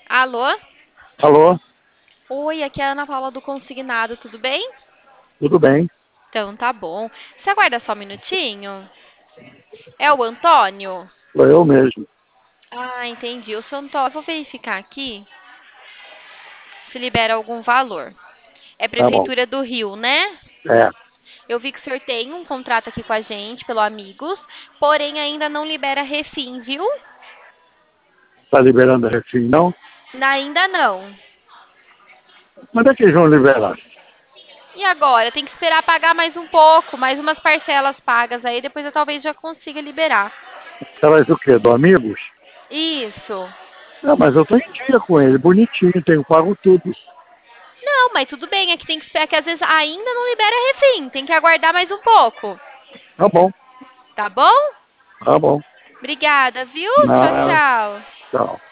Alô? Alô, Oi, aqui é a Ana Paula do Consignado, tudo bem? tudo bem? Então, tá bom. Você aguarda só um minutinho? É o Antônio? Sou eu mesmo. Ah, entendi. O seu Antônio, eu vou verificar aqui se libera algum valor. É Tá bom. Prefeitura do Rio, né? É, Eu vi que o senhor tem um contrato aqui com a gente, pelo Amigos, porém ainda não libera refim, viu? tá liberando a refim, não? Ainda não. Quando é que eles vão liberar? E agora? Tem que esperar pagar mais um pouco, mais umas parcelas pagas aí, depois eu talvez já consiga liberar. Traz o quê? Do Amigos? Isso. Não, mas eu tô em dia com ele, bonitinho, tenho pago tudo. Não, mas tudo bem, é que tem que esperar que às vezes ainda não libera refém, tem que aguardar mais um pouco. Tá bom, Tá bom? tá bom. Obrigada, viu? Tchau, Nada, tchau. tchau.